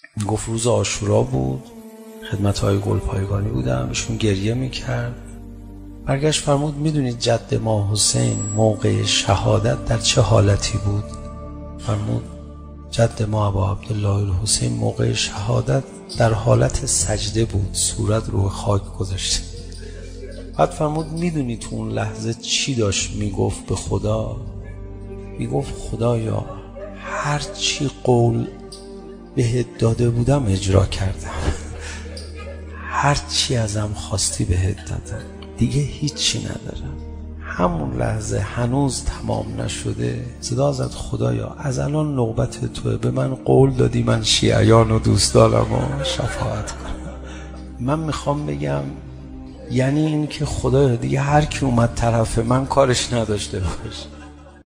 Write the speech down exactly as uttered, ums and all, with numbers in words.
گفت روز عاشورا بود، خدمت‌های گلپایگانی بودم، ایشون گریه میکرد. برگشت فرمود میدونید جد ما حسین موقع شهادت در چه حالتی بود؟ فرمود جد ما ابا عبدالله الحسین موقع شهادت در حالت سجده بود، صورت رو خاک گذاشته. بعد فرمود میدونی تو اون لحظه چی داشت میگفت به خدا؟ میگفت خدایا هر چی قول بهت داده بودم اجرا کردم، هر چی ازم خواستی بهت دادم، دیگه هیچی ندارم. همون لحظه هنوز تمام نشده صدا زد خدایا از الان نوبت توه، به من قول دادی من شیعیان و دوست دارم و شفاعت کنم. من میخوام بگم یعنی این که خدایا دیگه هر کی اومد طرف من کارش نداشته باش.